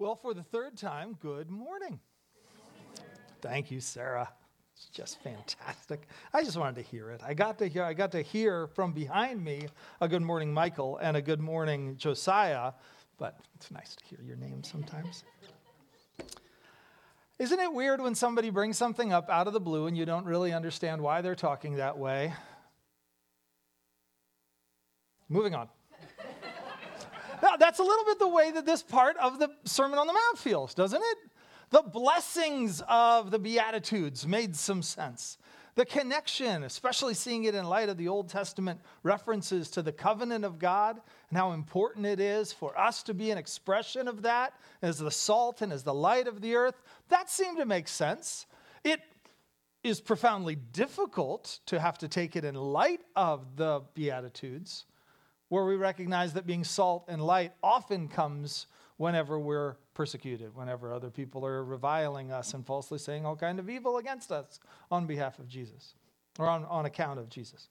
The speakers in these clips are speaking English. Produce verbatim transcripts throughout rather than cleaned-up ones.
Well, for the third time, good morning. Thank you, Sarah. It's just fantastic. I just wanted to hear it. I got to hear I got to hear from behind me a good morning, Michael, and a good morning, Josiah, but it's nice to hear your name sometimes. Isn't it weird when somebody brings something up out of the blue and you don't really understand why they're talking that way? Moving on. Now, that's a little bit the way that this part of the Sermon on the Mount feels, doesn't it? The blessings of the Beatitudes made some sense. The connection, especially seeing it in light of the Old Testament references to the covenant of God and how important it is for us to be an expression of that as the salt and as the light of the earth, that seemed to make sense. It is profoundly difficult to have to take it in light of the Beatitudes, where we recognize that being salt and light often comes whenever we're persecuted, whenever other people are reviling us and falsely saying all kind of evil against us on behalf of Jesus, or on, on account of Jesus.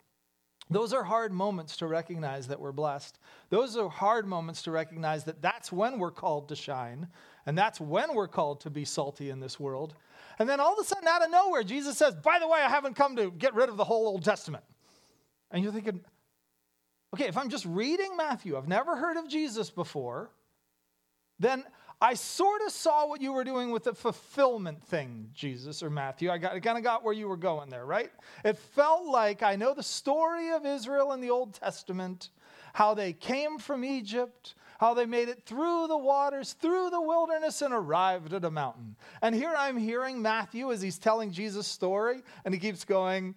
Those are hard moments to recognize that we're blessed. Those are hard moments to recognize that that's when we're called to shine, and that's when we're called to be salty in this world. And then all of a sudden, out of nowhere, Jesus says, by the way, I haven't come to get rid of the whole Old Testament. And you're thinking, okay, if I'm just reading Matthew, I've never heard of Jesus before, then I sort of saw what you were doing with the fulfillment thing, Jesus or Matthew. I, got, I kind of got where you were going there, right? It felt like I know the story of Israel in the Old Testament, how they came from Egypt, how they made it through the waters, through the wilderness, and arrived at a mountain. And here I'm hearing Matthew as he's telling Jesus' story, and he keeps going,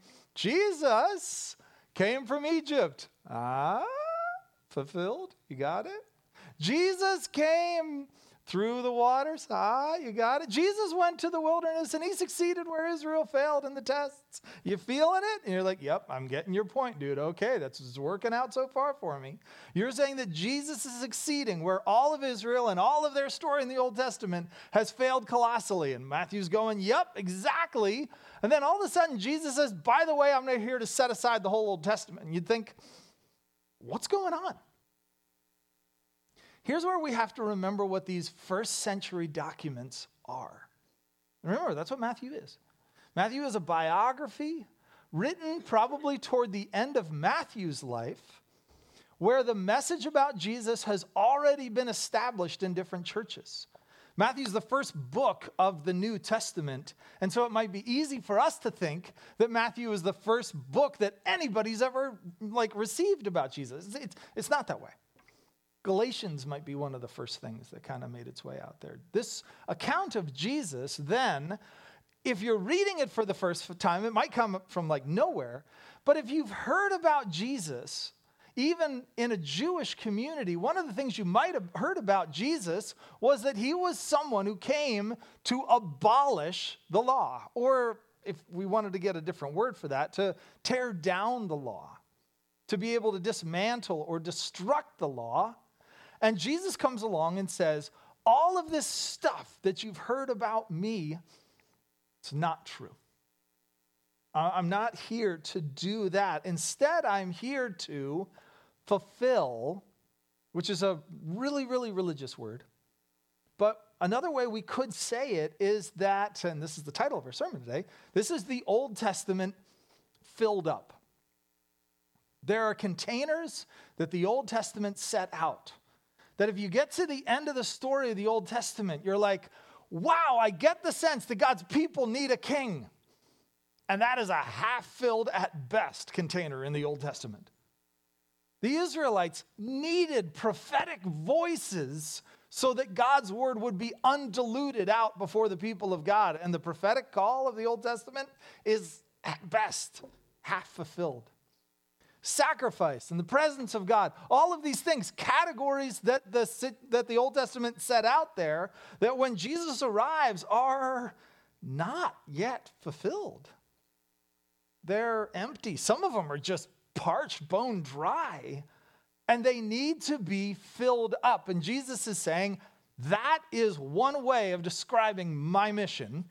Jesus came from Egypt. Ah, fulfilled? You got it? Jesus came through the waters. Ah, you got it? Jesus went to the wilderness and he succeeded where Israel failed in the tests. You feeling it? And you're like, yep, I'm getting your point, dude. Okay, that's working out so far for me. You're saying that Jesus is succeeding where all of Israel and all of their story in the Old Testament has failed colossally. And Matthew's going, yep, exactly. And then all of a sudden Jesus says, by the way, I'm not here to set aside the whole Old Testament. And you'd think, what's going on? Here's where we have to remember what these first century documents are. Remember, that's what Matthew is. Matthew is a biography written probably toward the end of Matthew's life, where the message about Jesus has already been established in different churches. Matthew's the first book of the New Testament, and so it might be easy for us to think that Matthew is the first book that anybody's ever like received about Jesus. It's, it's not that way. Galatians might be one of the first things that kind of made its way out there. This account of Jesus, then, if you're reading it for the first time, it might come from like nowhere, but if you've heard about Jesus, even in a Jewish community, one of the things you might have heard about Jesus was that he was someone who came to abolish the law, or if we wanted to get a different word for that, to tear down the law, to be able to dismantle or destruct the law. And Jesus comes along and says, all of this stuff that you've heard about me, it's not true. I'm not here to do that. Instead, I'm here to fulfill, which is a really, really religious word. But another way we could say it is that, and this is the title of our sermon today, this is the Old Testament filled up. There are containers that the Old Testament set out, that if you get to the end of the story of the Old Testament, you're like, wow, I get the sense that God's people need a king. And that is a half-filled at best container in the Old Testament. The Israelites needed prophetic voices so that God's word would be undiluted out before the people of God. And the prophetic call of the Old Testament is at best half fulfilled. Sacrifice and the presence of God, all of these things, categories that the, that the Old Testament set out there, that when Jesus arrives are not yet fulfilled. They're empty. Some of them are just parched, bone dry, and they need to be filled up. And Jesus is saying, that is one way of describing my mission.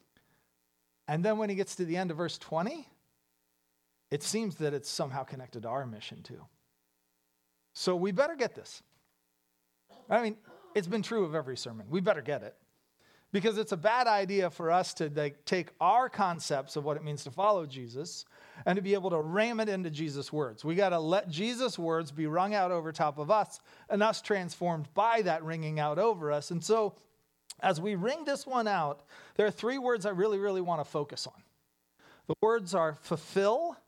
And then when he gets to the end of verse twenty, it seems that it's somehow connected to our mission too. So we better get this. I mean, it's been true of every sermon. We better get it. Because it's a bad idea for us to like, take our concepts of what it means to follow Jesus and to be able to ram it into Jesus' words. We got to let Jesus' words be wrung out over top of us and us transformed by that ringing out over us. And so as we ring this one out, there are three words I really, really want to focus on. The words are fulfill,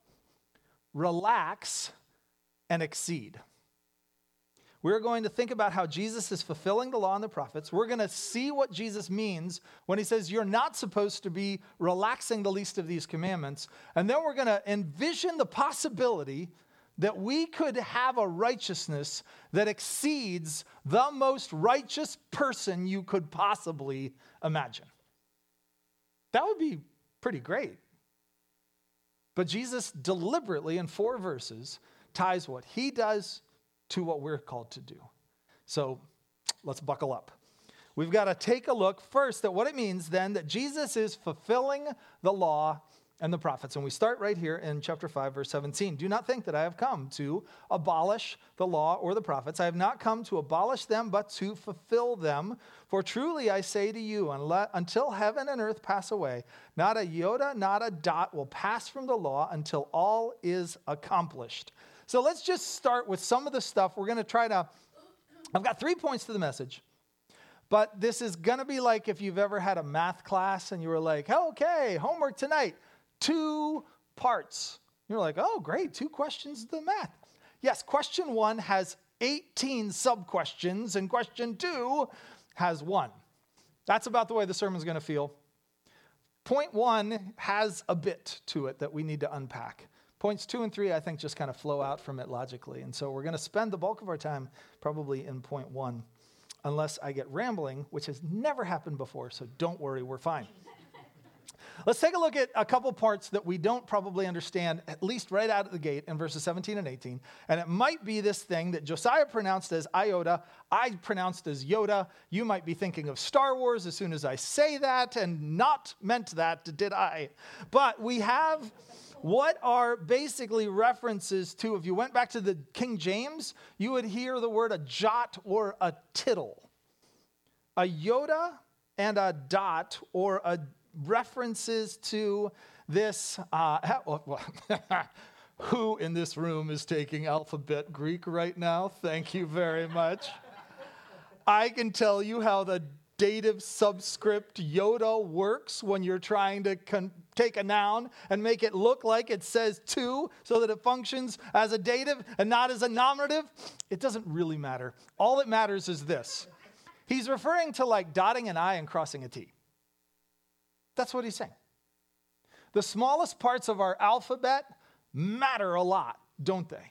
relax, and exceed. We're going to think about how Jesus is fulfilling the law and the prophets. We're going to see what Jesus means when he says you're not supposed to be relaxing the least of these commandments. And then we're going to envision the possibility that we could have a righteousness that exceeds the most righteous person you could possibly imagine. That would be pretty great. But Jesus deliberately, in four verses, ties what he does to what we're called to do. So let's buckle up. We've got to take a look first at what it means then that Jesus is fulfilling the law and the prophets. And we start right here in chapter five, verse seventeen. Do not think that I have come to abolish the law or the prophets. I have not come to abolish them, but to fulfill them. For truly I say to you, until heaven and earth pass away, not a iota, not a dot will pass from the law until all is accomplished. So let's just start with some of the stuff we're going to try to, I've got three points to the message, but this is going to be like if you've ever had a math class and you were like, okay, homework tonight, two parts. You're like, oh, great, two questions of the math. Yes, question one has eighteen sub-questions and question two has one. That's about the way the sermon's going to feel. Point one has a bit to it that we need to unpack. Points two and three, I think, just kind of flow out from it logically. And so we're going to spend the bulk of our time probably in point one, unless I get rambling, which has never happened before. So don't worry, we're fine. Let's take a look at a couple parts that we don't probably understand, at least right out of the gate in verses seventeen and eighteen. And it might be this thing that Josiah pronounced as iota, I pronounced as Yoda. You might be thinking of Star Wars as soon as I say that, and not meant that, did I? But we have what are basically references to, if you went back to the King James, you would hear the word a jot or a tittle. A iota and a dot, or a references to this, uh, who in this room is taking alphabet Greek right now? Thank you very much. I can tell you how the dative subscript iota works when you're trying to con- take a noun and make it look like it says to, so that it functions as a dative and not as a nominative. It doesn't really matter. All that matters is this. He's referring to like dotting an I and crossing a T. That's what he's saying. The smallest parts of our alphabet matter a lot, don't they?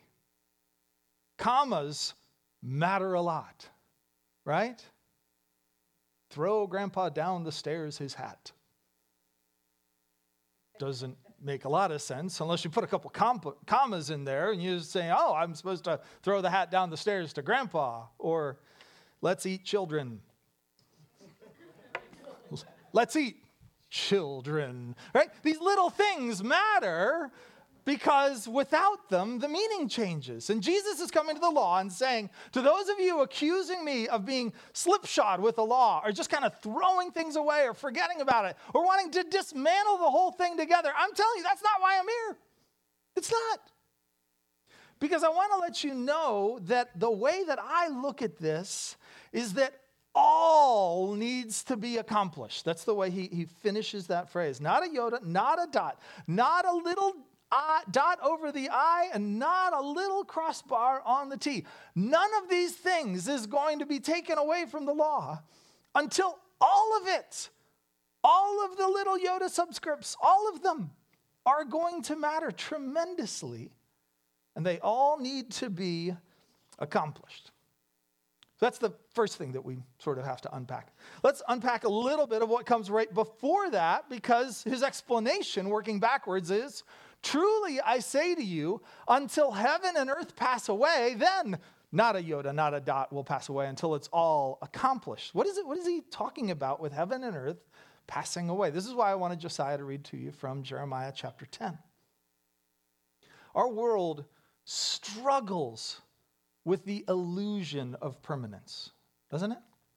Commas matter a lot, right? Throw Grandpa down the stairs his hat. Doesn't make a lot of sense unless you put a couple comp- commas in there and you say, oh, I'm supposed to throw the hat down the stairs to Grandpa, or let's eat children. Let's eat children, right? These little things matter because without them, the meaning changes. And Jesus is coming to the law and saying, to those of you accusing me of being slipshod with the law, or just kind of throwing things away or forgetting about it, or wanting to dismantle the whole thing together, I'm telling you, that's not why I'm here. It's not. Because I want to let you know that the way that I look at this is that all needs to be accomplished. That's the way he, he finishes that phrase. Not a iota, not a dot, not a little I, dot over the I, and not a little crossbar on the T. None of these things is going to be taken away from the law until all of it, all of the little iota subscripts, all of them are going to matter tremendously, and they all need to be accomplished. So that's the first thing that we sort of have to unpack. Let's unpack a little bit of what comes right before that, because his explanation, working backwards, is, truly I say to you, until heaven and earth pass away, then not a iota, not a dot will pass away until it's all accomplished. What is it? What is he talking about with heaven and earth passing away? This is why I wanted Josiah to read to you from Jeremiah chapter ten. Our world struggles with the illusion of permanence, doesn't it?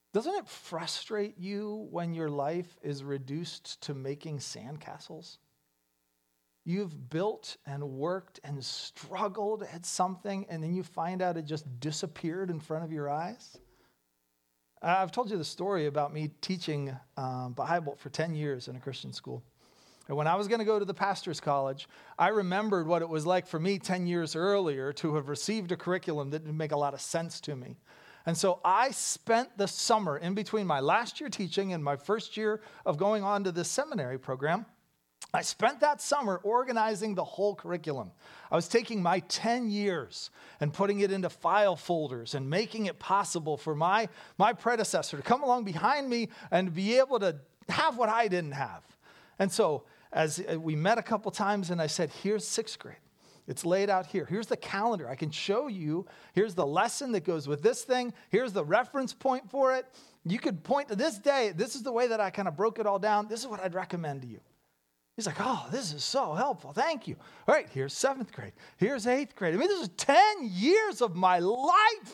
Doesn't it frustrate you when your life is reduced to making sandcastles? You've built and worked and struggled at something, and then you find out it just disappeared in front of your eyes? I've told you the story about me teaching um, Bible for ten years in a Christian school. And when I was going to go to the pastor's college, I remembered what it was like for me ten years earlier to have received a curriculum that didn't make a lot of sense to me. And so I spent the summer in between my last year teaching and my first year of going on to this seminary program. I spent that summer organizing the whole curriculum. I was taking my ten years and putting it into file folders and making it possible for my, my predecessor to come along behind me and be able to have what I didn't have. And so as we met a couple times and I said, here's sixth grade. It's laid out here. Here's the calendar. I can show you. Here's the lesson that goes with this thing. Here's the reference point for it. You could point to this day. This is the way that I kind of broke it all down. This is what I'd recommend to you. He's like, oh, this is so helpful. Thank you. All right, here's seventh grade. Here's eighth grade. I mean, this is ten years of my life.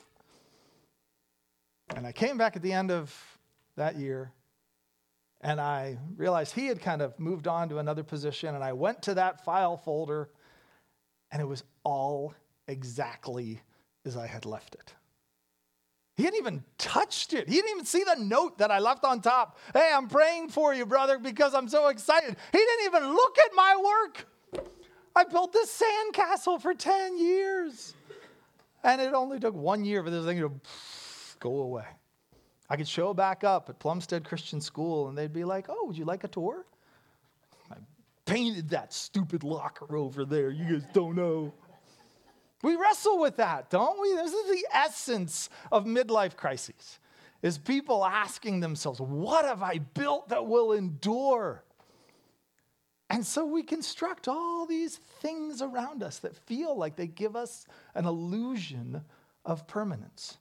And I came back at the end of that year, and I realized he had kind of moved on to another position, and I went to that file folder, and it was all exactly as I had left it. He hadn't even touched it. He didn't even see the note that I left on top. Hey, I'm praying for you, brother, because I'm so excited. He didn't even look at my work. I built this sandcastle for ten years. And it only took one year for this thing to go away. I could show back up at Plumstead Christian School, and they'd be like, oh, would you like a tour? I painted that stupid locker over there. You guys don't know. We wrestle with that, don't we? This is the essence of midlife crises, is people asking themselves, what have I built that will endure? And so we construct all these things around us that feel like they give us an illusion of permanence.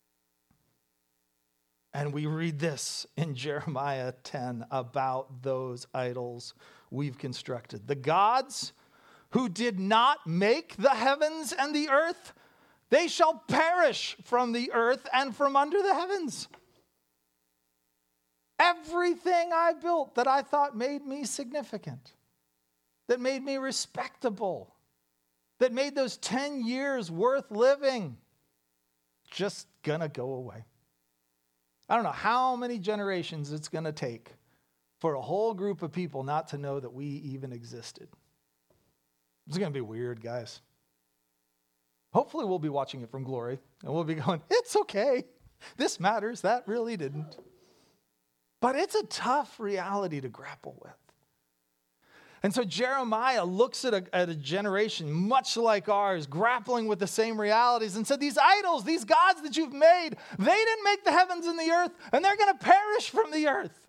And we read this in Jeremiah ten about those idols we've constructed. The gods who did not make the heavens and the earth, they shall perish from the earth and from under the heavens. Everything I built that I thought made me significant, that made me respectable, that made those ten years worth living, just gonna go away. I don't know how many generations it's gonna take for a whole group of people not to know that we even existed. It's going to be weird, guys. Hopefully we'll be watching it from glory, and we'll be going, it's okay. This matters. That really didn't. But it's a tough reality to grapple with. And so Jeremiah looks at a, at a generation much like ours, grappling with the same realities, and said, these idols, these gods that you've made, they didn't make the heavens and the earth, and they're going to perish from the earth.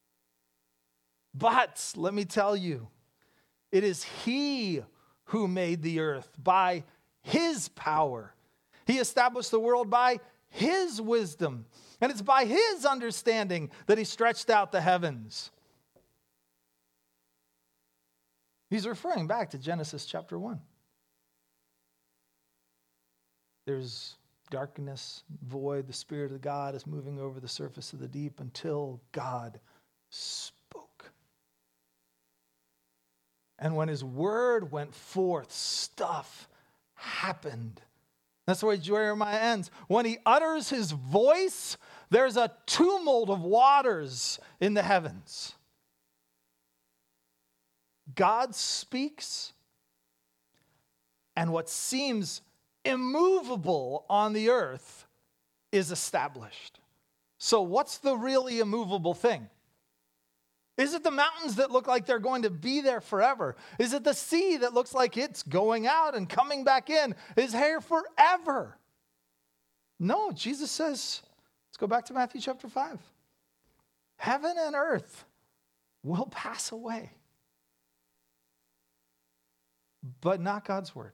But let me tell you, it is He who made the earth by His power. He established the world by His wisdom. And it's by His understanding that He stretched out the heavens. He's referring back to Genesis chapter one. There's darkness, void. The Spirit of God is moving over the surface of the deep until God spoke. And when His word went forth, stuff happened. That's the way Jeremiah ends. When He utters His voice, there's a tumult of waters in the heavens. God speaks, and what seems immovable on the earth is established. So what's the really immovable thing? Is it the mountains that look like they're going to be there forever? Is it the sea that looks like it's going out and coming back in? Is here forever? No, Jesus says, let's go back to Matthew chapter five. Heaven and earth will pass away, but not God's word.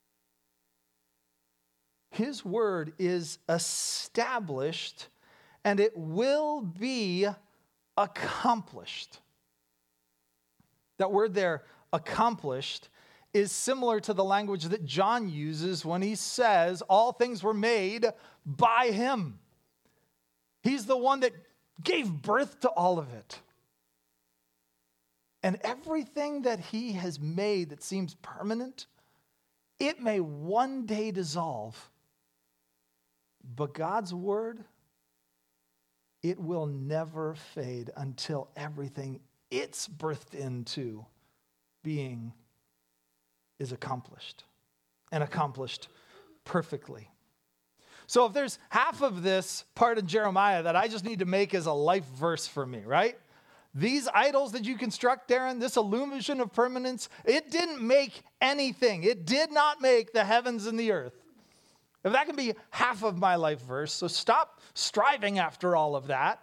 His word is established, and it will be accomplished. That word there, accomplished, is similar to the language that John uses when he says all things were made by Him. He's the one that gave birth to all of it. And everything that he has made that seems permanent, it may one day dissolve. But God's word, it will never fade until everything it's birthed into being is accomplished, and accomplished perfectly. So if there's half of this part of Jeremiah that I just need to make as a life verse for me, right? These idols that you construct, Darren, this illusion of permanence, it didn't make anything. It did not make the heavens and the earth. If that can be half of my life verse, so stop striving after all of that.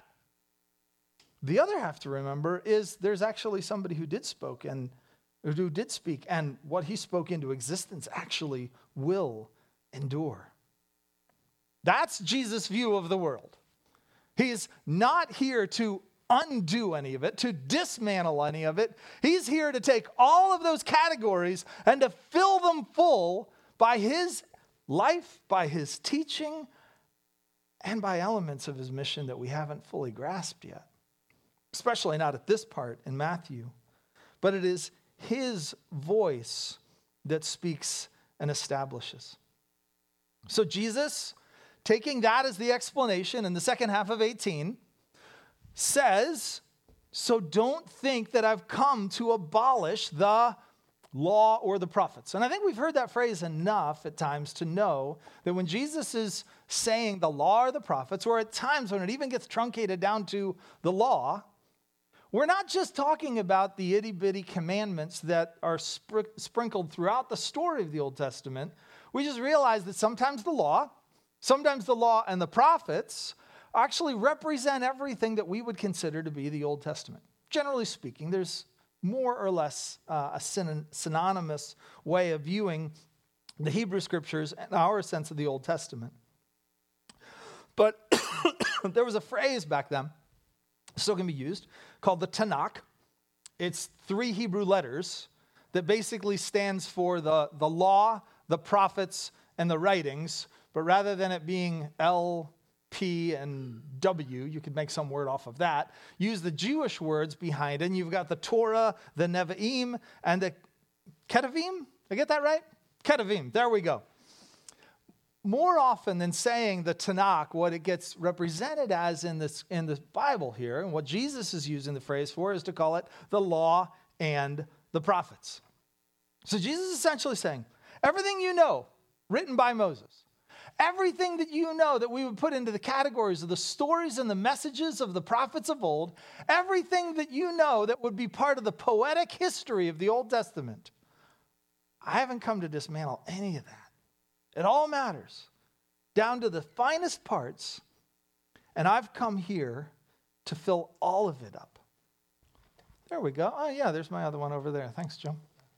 The other half to remember is there's actually somebody who did spoke and who did speak, and what he spoke into existence actually will endure. That's Jesus' view of the world. He's not here to undo any of it, to dismantle any of it. He's here to take all of those categories and to fill them full by his life, by his teaching, and by elements of his mission that we haven't fully grasped yet. Especially not at this part in Matthew. But it is his voice that speaks and establishes. So Jesus, taking that as the explanation in the second half of eighteen, says, so don't think that I've come to abolish the law or the prophets. And I think we've heard that phrase enough at times to know that when Jesus is saying the law or the prophets, or at times when it even gets truncated down to the law, we're not just talking about the itty-bitty commandments that are spr- sprinkled throughout the story of the Old Testament. We just realize that sometimes the law, sometimes the law and the prophets actually represent everything that we would consider to be the Old Testament. Generally speaking, there's more or less uh, a syn- synonymous way of viewing the Hebrew Scriptures and our sense of the Old Testament. But there was a phrase back then, still can be used, called the Tanakh. It's three Hebrew letters that basically stands for the, the law, the prophets, and the writings. But rather than it being L, P, and W, you could make some word off of that, use the Jewish words behind it. And you've got the Torah, the Nevi'im, and the Ketuvim. Did I get that right? Ketuvim. There we go. More often than saying the Tanakh, what it gets represented as in this in the Bible here, and what Jesus is using the phrase for, is to call it the law and the prophets. So Jesus is essentially saying, everything you know, written by Moses, everything that you know that we would put into the categories of the stories and the messages of the prophets of old, everything that you know that would be part of the poetic history of the Old Testament, I haven't come to dismantle any of that. It all matters, down to the finest parts, and I've come here to fill all of it up. There we go. Oh, yeah, there's my other one over there. Thanks, Joe.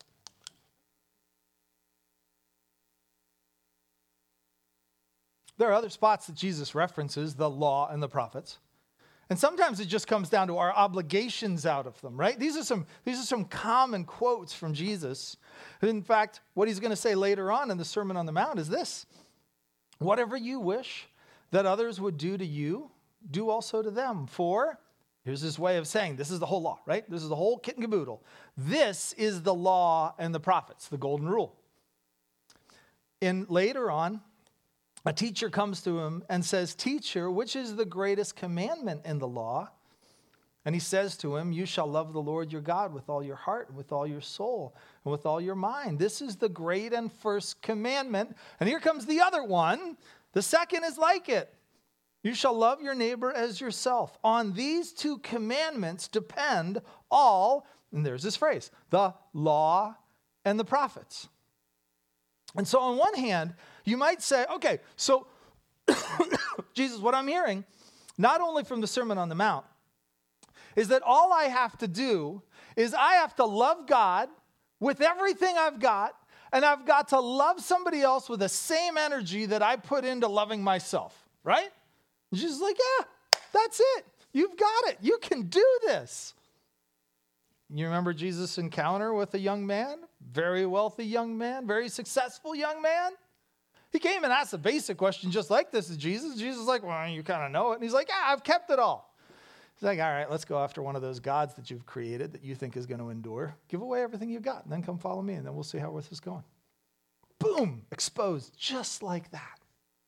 There are other spots that Jesus references the law and the prophets. And sometimes it just comes down to our obligations out of them, right? These are some, these are some common quotes from Jesus. In fact, what he's going to say later on in the Sermon on the Mount is this: whatever you wish that others would do to you, do also to them. For, here's his way of saying, this is the whole law, right? This is the whole kit and caboodle. This is the law and the prophets, the golden rule. And later on, a teacher comes to him and says, "Teacher, which is the greatest commandment in the law?" And he says to him, "You shall love the Lord your God with all your heart, and with all your soul, and with all your mind. This is the great and first commandment." And here comes the other one. The second is like it. "You shall love your neighbor as yourself. On these two commandments depend all," and there's this phrase, "the law and the prophets." And so on one hand, you might say, okay, so Jesus, what I'm hearing, not only from the Sermon on the Mount, is that all I have to do is I have to love God with everything I've got, and I've got to love somebody else with the same energy that I put into loving myself, right? And Jesus is like, yeah, that's it. You've got it. You can do this. You remember Jesus' encounter with a young man, very wealthy young man, very successful young man? He came and asked a basic question just like this to Jesus. Jesus is like, well, you kind of know it. And he's like, yeah, I've kept it all. He's like, all right, let's go after one of those gods that you've created that you think is going to endure. Give away everything you've got, and then come follow me, and then we'll see how this is going. Boom, exposed, just like that.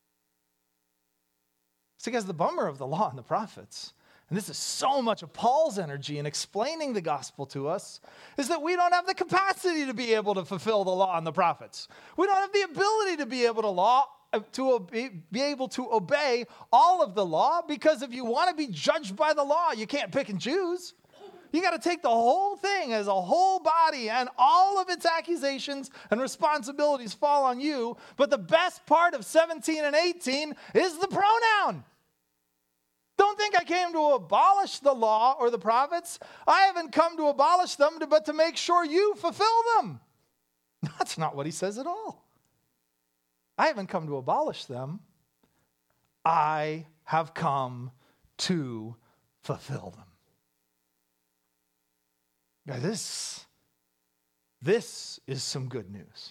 So guys, the bummer of the law and the prophets, and this is so much of Paul's energy in explaining the gospel to us, is that we don't have the capacity to be able to fulfill the law and the prophets. We don't have the ability to be able to law to obey, be able to obey all of the law, because if you want to be judged by the law, you can't pick and choose. You got to take the whole thing as a whole body, and all of its accusations and responsibilities fall on you. But the best part of seventeen and eighteen is the pronoun. Don't think I came to abolish the law or the prophets. I haven't come to abolish them, but to make sure you fulfill them. That's not what he says at all. I haven't come to abolish them. I have come to fulfill them. Now this, this is some good news.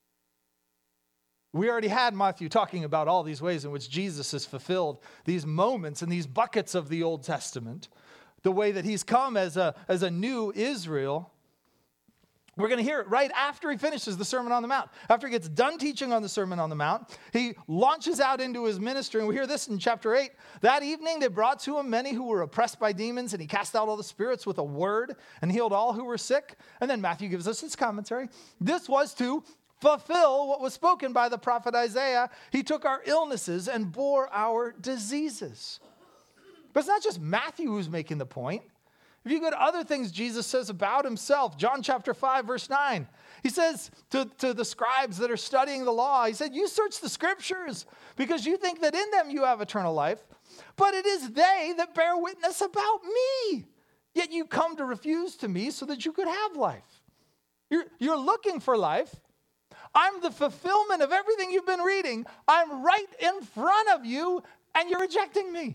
We already had Matthew talking about all these ways in which Jesus has fulfilled these moments and these buckets of the Old Testament, the way that he's come as a, as a new Israel. We're going to hear it right after he finishes the Sermon on the Mount. After he gets done teaching on the Sermon on the Mount, he launches out into his ministry. And we hear this in chapter eight. That evening they brought to him many who were oppressed by demons, and he cast out all the spirits with a word and healed all who were sick. And then Matthew gives us his commentary. This was to fulfill what was spoken by the prophet Isaiah. He took our illnesses and bore our diseases. But it's not just Matthew who's making the point. If you go to other things Jesus says about himself, John chapter five, verse nine, he says to, to the scribes that are studying the law, he said, you search the scriptures because you think that in them you have eternal life, but it is they that bear witness about me. Yet you come to refuse to me so that you could have life. You're, you're looking for life. I'm the fulfillment of everything you've been reading. I'm right in front of you, and you're rejecting me.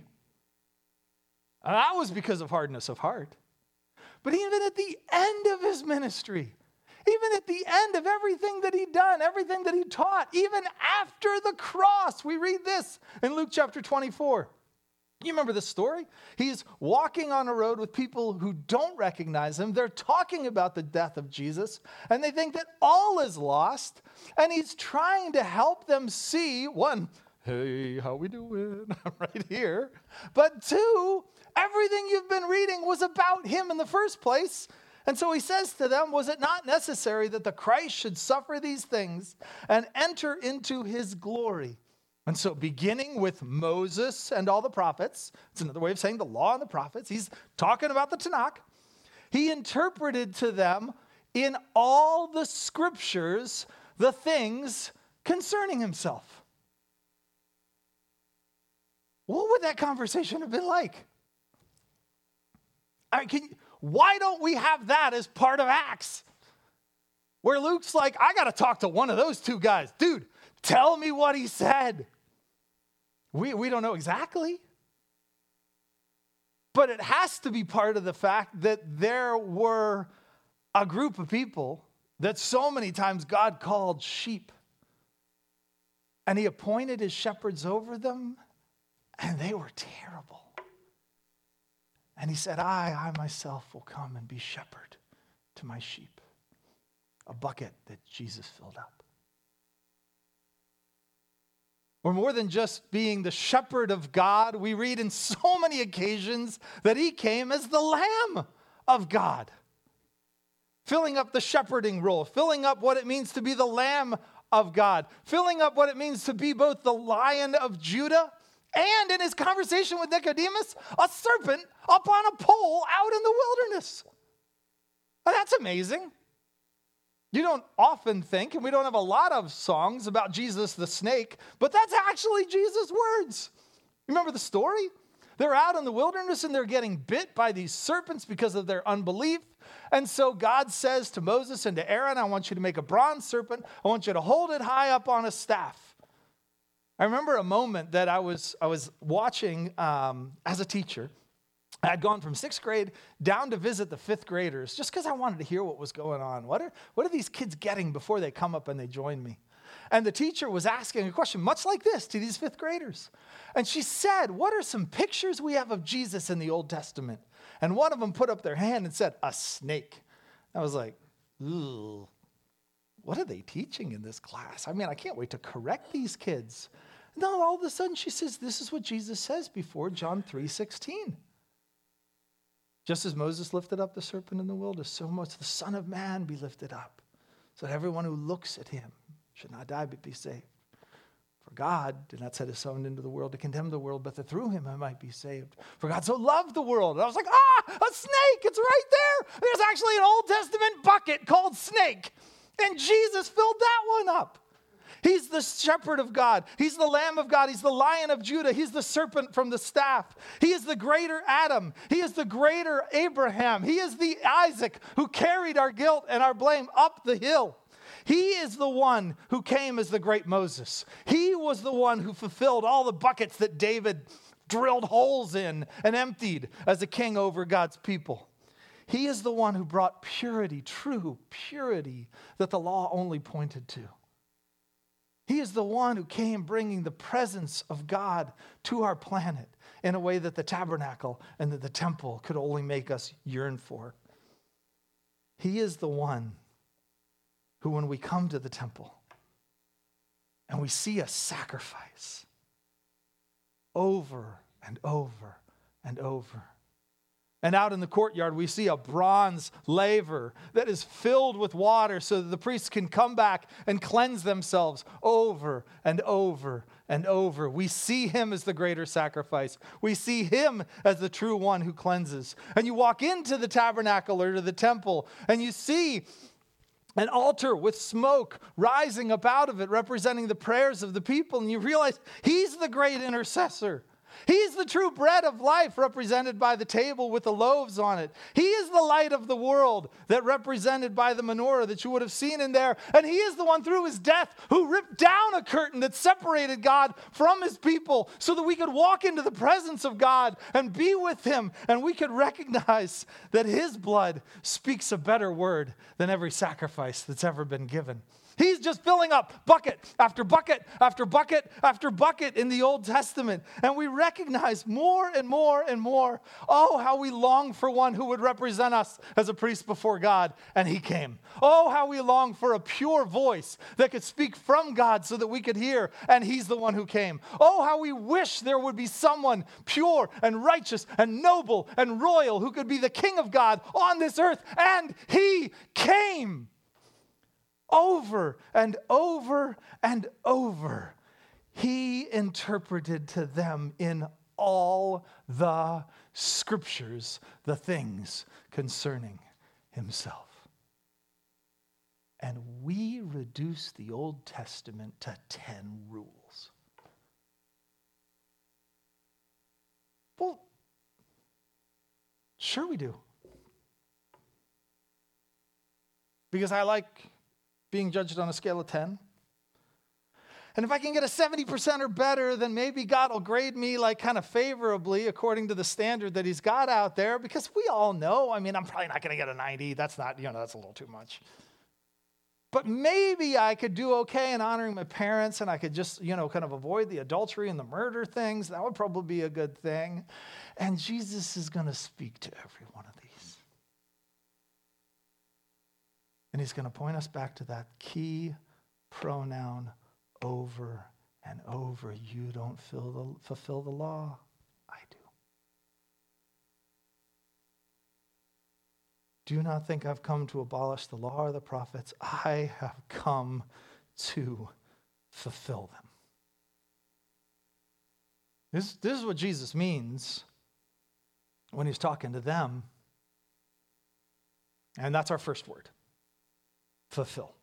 And that was because of hardness of heart. But even at the end of his ministry, even at the end of everything that he'd done, everything that he taught, even after the cross, we read this in Luke chapter twenty-four. You remember this story? He's walking on a road with people who don't recognize him. They're talking about the death of Jesus, and they think that all is lost. And he's trying to help them see, one, hey, how we doing? I'm right here. But two, everything you've been reading was about him in the first place. And so he says to them, was it not necessary that the Christ should suffer these things and enter into his glory? And so beginning with Moses and all the prophets, it's another way of saying the law and the prophets, he's talking about the Tanakh. He interpreted to them in all the scriptures the things concerning himself. What would that conversation have been like? I mean, can, why don't we have that as part of Acts? Where Luke's like, I got to talk to one of those two guys. Dude, tell me what he said. We, we don't know exactly. But it has to be part of the fact that there were a group of people that so many times God called sheep. And he appointed his shepherds over them, and they were terrible. And he said, I, I myself will come and be shepherd to my sheep. A bucket that Jesus filled up. Or more than just being the shepherd of God, we read in so many occasions that he came as the Lamb of God. Filling up the shepherding role, filling up what it means to be the Lamb of God, filling up what it means to be both the Lion of Judah and, in his conversation with Nicodemus, a serpent up on a pole out in the wilderness. Well, that's amazing. You don't often think, and we don't have a lot of songs about Jesus the snake, but that's actually Jesus' words. You remember the story? They're out in the wilderness and they're getting bit by these serpents because of their unbelief. And so God says to Moses and to Aaron, I want you to make a bronze serpent. I want you to hold it high up on a staff. I remember a moment that I was, I was watching um, as a teacher. I had gone from sixth grade down to visit the fifth graders just because I wanted to hear what was going on. What are, what are these kids getting before they come up and they join me? And the teacher was asking a question much like this to these fifth graders. And she said, what are some pictures we have of Jesus in the Old Testament? And one of them put up their hand and said, a snake. I was like, ooh, what are they teaching in this class? I mean, I can't wait to correct these kids. And then all of a sudden she says, this is what Jesus says before John three sixteen. Just as Moses lifted up the serpent in the wilderness, so must the Son of Man be lifted up, so that everyone who looks at him should not die but be saved. For God did not set his Son into the world to condemn the world, but that through him I might be saved. For God so loved the world. And I was like, ah, a snake, it's right there. There's actually an Old Testament bucket called snake. And Jesus filled that one up. He's the shepherd of God. He's the Lamb of God. He's the Lion of Judah. He's the serpent from the staff. He is the greater Adam. He is the greater Abraham. He is the Isaac who carried our guilt and our blame up the hill. He is the one who came as the great Moses. He was the one who fulfilled all the buckets that David drilled holes in and emptied as a king over God's people. He is the one who brought purity, true purity that the law only pointed to. He is the one who came bringing the presence of God to our planet in a way that the tabernacle and that the temple could only make us yearn for. He is the one who, when we come to the temple and we see a sacrifice over and over and over, and out in the courtyard, we see a bronze laver that is filled with water so that the priests can come back and cleanse themselves over and over and over. We see him as the greater sacrifice. We see him as the true one who cleanses. And you walk into the tabernacle or to the temple, and you see an altar with smoke rising up out of it, representing the prayers of the people. And you realize he's the great intercessor. He's the true bread of life, represented by the table with the loaves on it. He is the light of the world, that represented by the menorah that you would have seen in there. And he is the one through his death who ripped down a curtain that separated God from his people so that we could walk into the presence of God and be with him. And we could recognize that his blood speaks a better word than every sacrifice that's ever been given. He's just filling up bucket after bucket after bucket after bucket in the Old Testament. And we recognize more and more and more, oh, how we long for one who would represent us as a priest before God. And he came. Oh, how we long for a pure voice that could speak from God so that we could hear. And he's the one who came. Oh, how we wish there would be someone pure and righteous and noble and royal who could be the King of God on this earth. And he came. Over and over and over, he interpreted to them in all the scriptures the things concerning himself. And we reduce the Old Testament to ten rules. Well, sure we do. Because I like being judged on a scale of ten. And if I can get a seventy percent or better, then maybe God will grade me like kind of favorably according to the standard that he's got out there, because we all know, I mean, I'm probably not going to get a ninety. That's not, you know, that's a little too much. But maybe I could do okay in honoring my parents, and I could just, you know, kind of avoid the adultery and the murder things. That would probably be a good thing. And Jesus is going to speak to every one of these. And he's going to point us back to that key pronoun over and over. You don't fill the, fulfill the law. I do. Do not think I've come to abolish the law or the prophets. I have come to fulfill them. This, this is what Jesus means when he's talking to them. And that's our first word. Fulfill.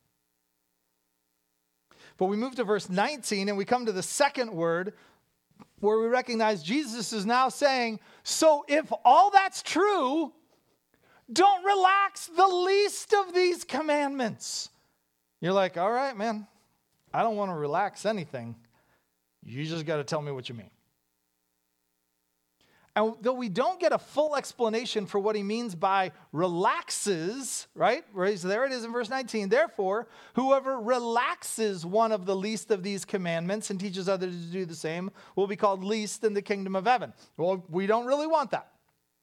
But we move to verse nineteen and we come to the second word where we recognize Jesus is now saying, so if all that's true, don't relax the least of these commandments. You're like, all right, man, I don't want to relax anything. You just got to tell me what you mean. And though we don't get a full explanation for what he means by relaxes, right? So there it is in verse nineteen. Therefore, whoever relaxes one of the least of these commandments and teaches others to do the same will be called least in the kingdom of heaven. Well, we don't really want that.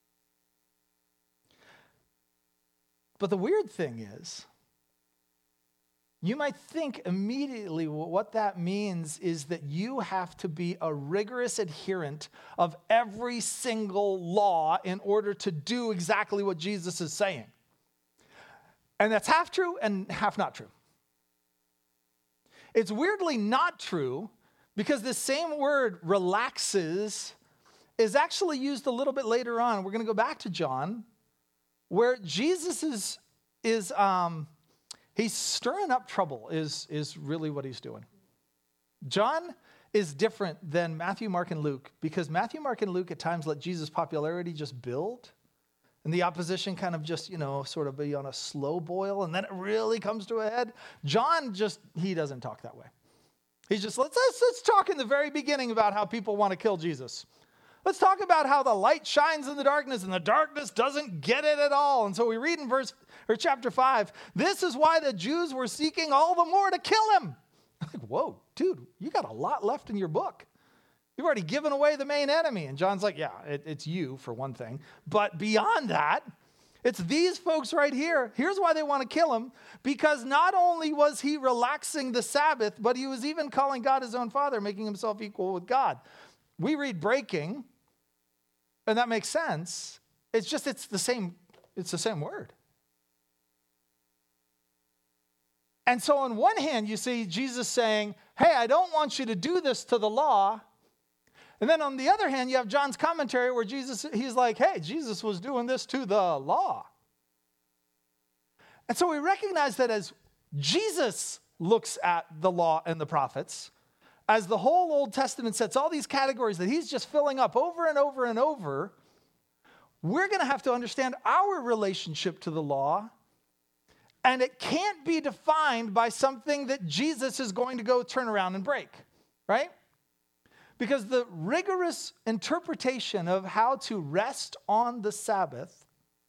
But the weird thing is, you might think immediately what that means is that you have to be a rigorous adherent of every single law in order to do exactly what Jesus is saying. And that's half true and half not true. It's weirdly not true because the same word relaxes is actually used a little bit later on. We're going to go back to John, where Jesus is, is um, he's stirring up trouble is, is really what he's doing. John is different than Matthew, Mark, and Luke because Matthew, Mark, and Luke at times let Jesus' popularity just build and the opposition kind of just, you know, sort of be on a slow boil and then it really comes to a head. John just, he doesn't talk that way. He's just, let's, let's, let's talk in the very beginning about how people want to kill Jesus. Let's talk about how the light shines in the darkness and the darkness doesn't get it at all. And so we read in verse or chapter five, this is why the Jews were seeking all the more to kill him. I'm like, whoa, dude, you got a lot left in your book. You've already given away the main enemy. And John's like, yeah, it, it's you for one thing. But beyond that, it's these folks right here. Here's why they want to kill him. Because not only was he relaxing the Sabbath, but he was even calling God his own father, making himself equal with God. We read breaking. And that makes sense. It's just, it's the same, it's the same word. And so on one hand, you see Jesus saying, hey, I don't want you to do this to the law. And then on the other hand, you have John's commentary where Jesus, he's like, hey, Jesus was doing this to the law. And so we recognize that as Jesus looks at the law and the prophets, as the whole Old Testament sets all these categories that he's just filling up over and over and over, we're going to have to understand our relationship to the law. And it can't be defined by something that Jesus is going to go turn around and break, right? Because the rigorous interpretation of how to rest on the Sabbath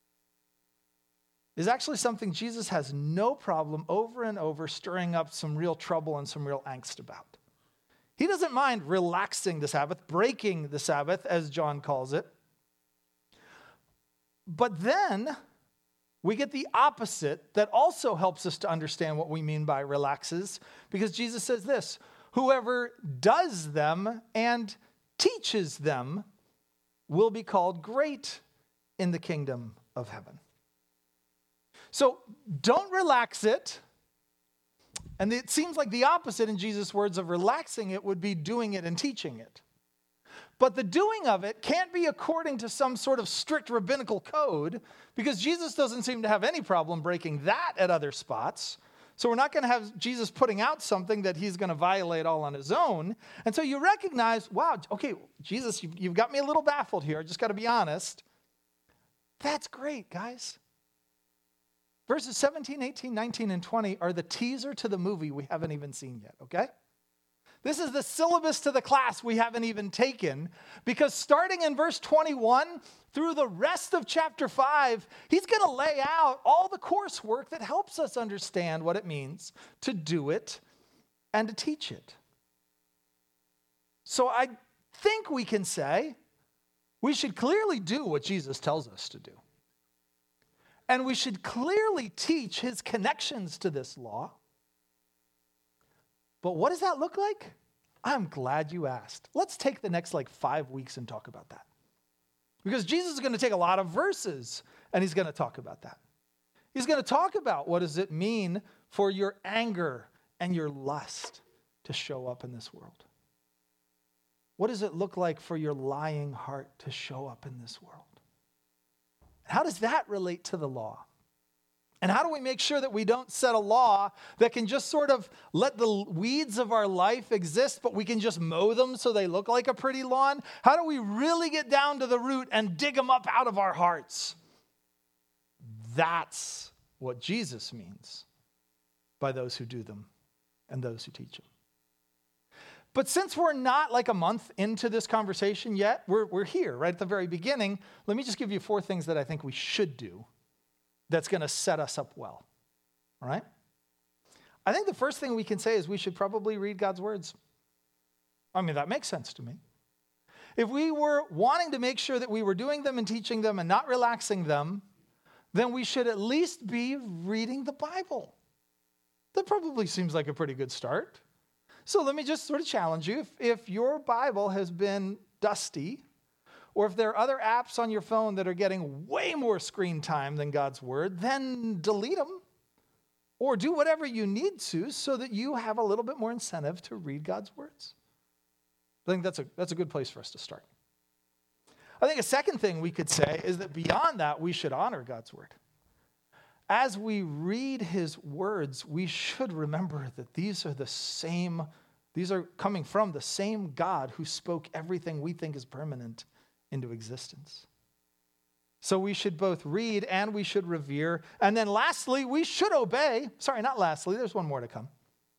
is actually something Jesus has no problem over and over stirring up some real trouble and some real angst about. He doesn't mind relaxing the Sabbath, breaking the Sabbath, as John calls it. But then we get the opposite that also helps us to understand what we mean by relaxes, because Jesus says this, whoever does them and teaches them will be called great in the kingdom of heaven. So don't relax it. And it seems like the opposite in Jesus' words of relaxing it would be doing it and teaching it. But the doing of it can't be according to some sort of strict rabbinical code because Jesus doesn't seem to have any problem breaking that at other spots. So we're not going to have Jesus putting out something that he's going to violate all on his own. And so you recognize, wow, okay, Jesus, you've, you've got me a little baffled here. I just got to be honest. That's great, guys. Verses seventeen, eighteen, nineteen, and twenty are the teaser to the movie we haven't even seen yet, okay? This is the syllabus to the class we haven't even taken because starting in verse twenty-one through the rest of chapter five, he's going to lay out all the coursework that helps us understand what it means to do it and to teach it. So I think we can say we should clearly do what Jesus tells us to do. And we should clearly teach his connections to this law. But what does that look like? I'm glad you asked. Let's take the next like five weeks and talk about that. Because Jesus is going to take a lot of verses and he's going to talk about that. He's going to talk about what does it mean for your anger and your lust to show up in this world. What does it look like for your lying heart to show up in this world? How does that relate to the law? And how do we make sure that we don't set a law that can just sort of let the weeds of our life exist, but we can just mow them so they look like a pretty lawn? How do we really get down to the root and dig them up out of our hearts? That's what Jesus means by those who do them and those who teach them. But since we're not like a month into this conversation yet, we're, we're here right at the very beginning. Let me just give you four things that I think we should do that's going to set us up well. All right? I think the first thing we can say is we should probably read God's words. I mean, that makes sense to me. If we were wanting to make sure that we were doing them and teaching them and not relaxing them, then we should at least be reading the Bible. That probably seems like a pretty good start. So let me just sort of challenge you. If, if your Bible has been dusty, or if there are other apps on your phone that are getting way more screen time than God's word, then delete them. Or do whatever you need to so that you have a little bit more incentive to read God's words. I think that's a, that's a good place for us to start. I think a second thing we could say is that beyond that, we should honor God's word. As we read his words, we should remember that these are the same, these are coming from the same God who spoke everything we think is permanent into existence. So we should both read and we should revere. And then lastly, we should obey. Sorry, not lastly, there's one more to come.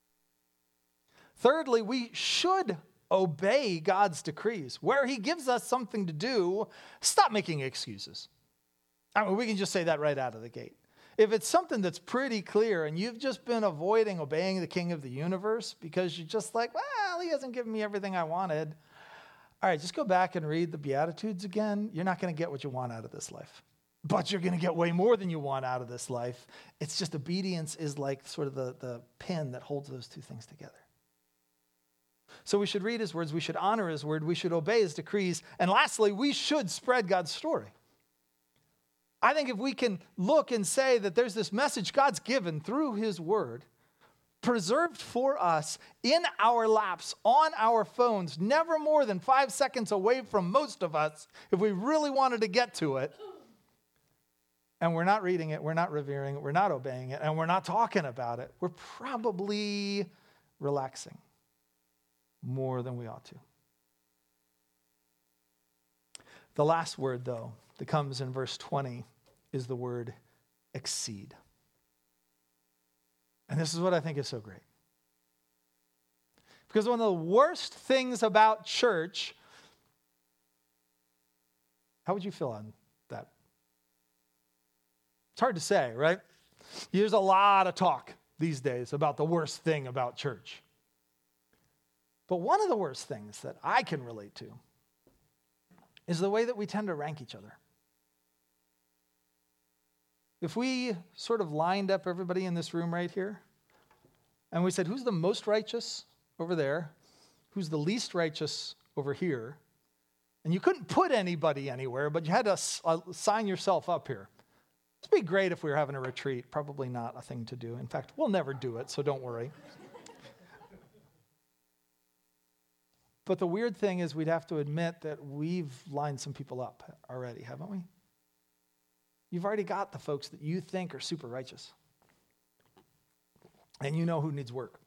Thirdly, we should obey God's decrees. Where he gives us something to do, stop making excuses. I mean, we can just say that right out of the gate. If it's something that's pretty clear and you've just been avoiding obeying the King of the universe because you're just like, well, he hasn't given me everything I wanted. All right, just go back and read the Beatitudes again. You're not going to get what you want out of this life. But you're going to get way more than you want out of this life. It's just obedience is like sort of the, the pin that holds those two things together. So we should read his words, we should honor his word, we should obey his decrees, and lastly, we should spread God's story. I think if we can look and say that there's this message God's given through his word, preserved for us in our laps, on our phones, never more than five seconds away from most of us, if we really wanted to get to it, and we're not reading it, we're not revering it, we're not obeying it, and we're not talking about it, we're probably relaxing more than we ought to. The last word, though, that comes in verse twenty is the word exceed. And this is what I think is so great. Because one of the worst things about church, how would you feel on that? It's hard to say, right? There's a lot of talk these days about the worst thing about church. But one of the worst things that I can relate to is the way that we tend to rank each other. If we sort of lined up everybody in this room right here, and we said, who's the most righteous over there? Who's the least righteous over here? And you couldn't put anybody anywhere, but you had to uh, sign yourself up here. It'd be great if we were having a retreat. Probably not a thing to do. In fact, we'll never do it, so don't worry. But the weird thing is we'd have to admit that we've lined some people up already, haven't we? You've already got the folks that you think are super righteous. And you know who needs work.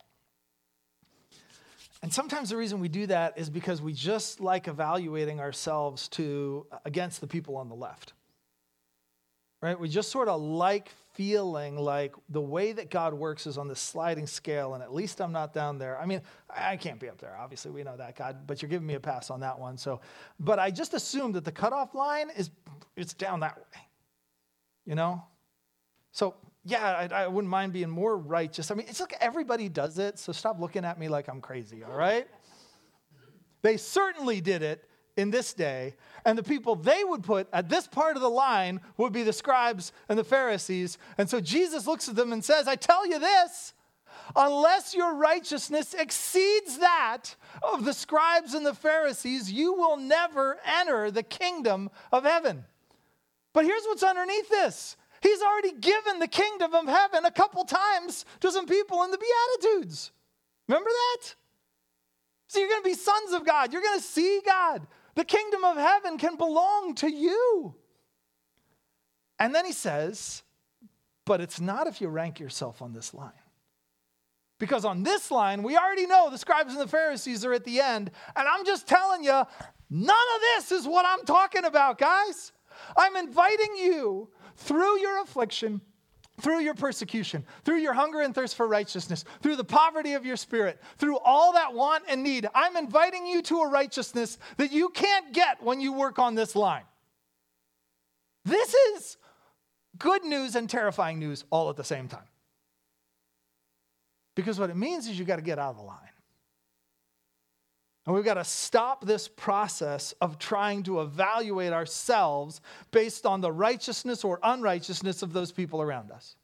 And sometimes the reason we do that is because we just like evaluating ourselves to against the people on the left. Right? We just sort of like feeling like the way that God works is on this sliding scale, and at least I'm not down there. I mean, I can't be up there. Obviously, we know that, God, but you're giving me a pass on that one. So, but I just assume that the cutoff line is it's down that way. You know? So, yeah, I, I wouldn't mind being more righteous. I mean, it's like everybody does it, so stop looking at me like I'm crazy, all right? They certainly did it in this day, and the people they would put at this part of the line would be the scribes and the Pharisees. And so Jesus looks at them and says, I tell you this, unless your righteousness exceeds that of the scribes and the Pharisees, you will never enter the kingdom of heaven. But here's what's underneath this. He's already given the kingdom of heaven a couple times to some people in the Beatitudes. Remember that? So you're going to be sons of God. You're going to see God. The kingdom of heaven can belong to you. And then he says, but it's not if you rank yourself on this line. Because on this line, we already know the scribes and the Pharisees are at the end. And I'm just telling you, none of this is what I'm talking about, guys. I'm inviting you through your affliction, through your persecution, through your hunger and thirst for righteousness, through the poverty of your spirit, through all that want and need, I'm inviting you to a righteousness that you can't get when you work on this line. This is good news and terrifying news all at the same time. Because what it means is you got to get out of the line. And we've got to stop this process of trying to evaluate ourselves based on the righteousness or unrighteousness of those people around us.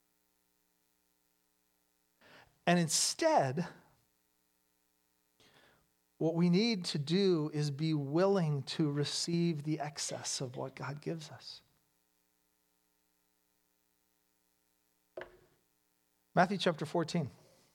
And instead, what we need to do is be willing to receive the excess of what God gives us. Matthew chapter fourteen.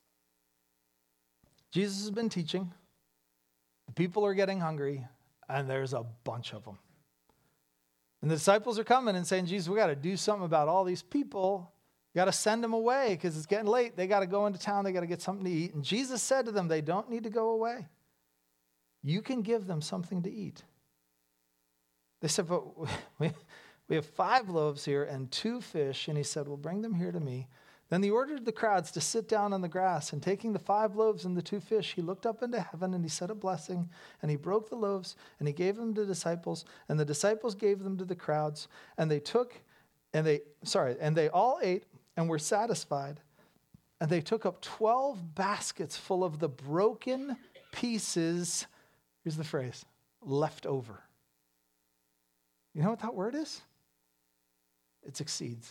Jesus has been teaching. The people are getting hungry, and there's a bunch of them. And the disciples are coming and saying, Jesus, we got to do something about all these people. We got to send them away because it's getting late. They got to go into town. They got to get something to eat. And Jesus said to them, they don't need to go away. You can give them something to eat. They said, but we, we have five loaves here and two fish. And he said, well, bring them here to me. Then he ordered the crowds to sit down on the grass, and taking the five loaves and the two fish, he looked up into heaven and he said a blessing, and he broke the loaves and he gave them to the disciples, and the disciples gave them to the crowds, and they took, and they, sorry, and they all ate and were satisfied, and they took up twelve baskets full of the broken pieces, here's the phrase, left over. You know what that word is? It exceeds.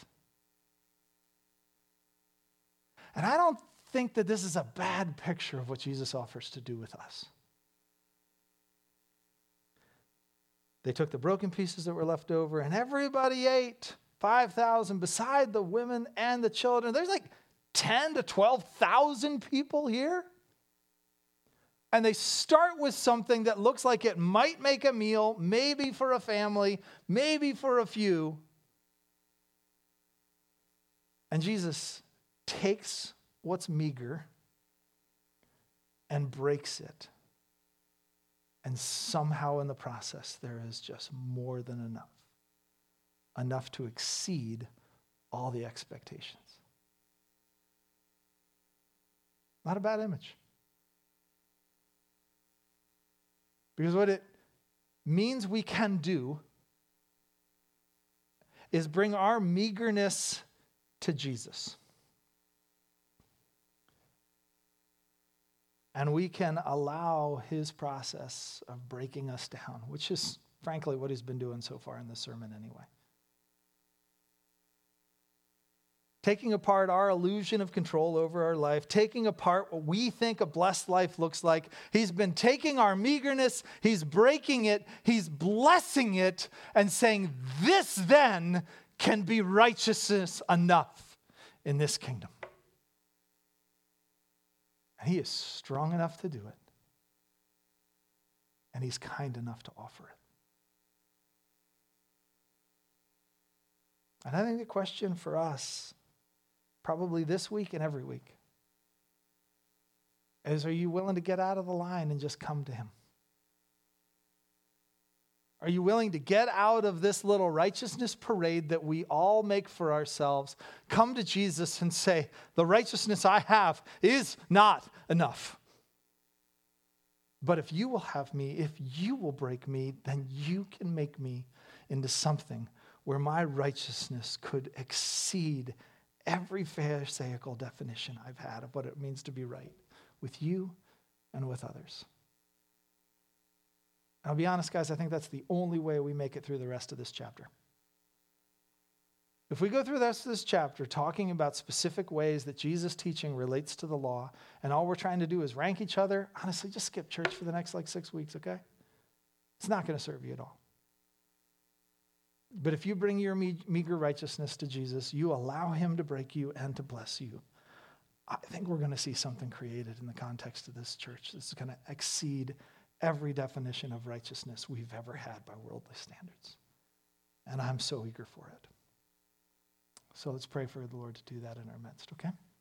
And I don't think that this is a bad picture of what Jesus offers to do with us. They took the broken pieces that were left over, and everybody ate, five thousand, beside the women and the children. There's like ten to twelve thousand people here. And they start with something that looks like it might make a meal, maybe for a family, maybe for a few. And Jesus takes what's meager and breaks it. And somehow in the process, there is just more than enough. Enough to exceed all the expectations. Not a bad image. Because what it means we can do is bring our meagerness to Jesus. And we can allow his process of breaking us down, which is frankly what he's been doing so far in this sermon anyway. Taking apart our illusion of control over our life, taking apart what we think a blessed life looks like. He's been taking our meagerness, he's breaking it, he's blessing it, and saying, this then can be righteousness enough in this kingdom. And he is strong enough to do it. And he's kind enough to offer it. And I think the question for us, probably this week and every week, is, are you willing to get out of the line and just come to him? Are you willing to get out of this little righteousness parade that we all make for ourselves, come to Jesus and say, the righteousness I have is not enough. But if you will have me, if you will break me, then you can make me into something where my righteousness could exceed every Pharisaical definition I've had of what it means to be right with you and with others. I'll be honest, guys, I think that's the only way we make it through the rest of this chapter. If we go through the rest of this chapter talking about specific ways that Jesus' teaching relates to the law, and all we're trying to do is rank each other, honestly, just skip church for the next like six weeks, okay? It's not going to serve you at all. But if you bring your me- meager righteousness to Jesus, you allow him to break you and to bless you, I think we're going to see something created in the context of this church that's going to exceed every definition of righteousness we've ever had by worldly standards. And I'm so eager for it. So let's pray for the Lord to do that in our midst, okay?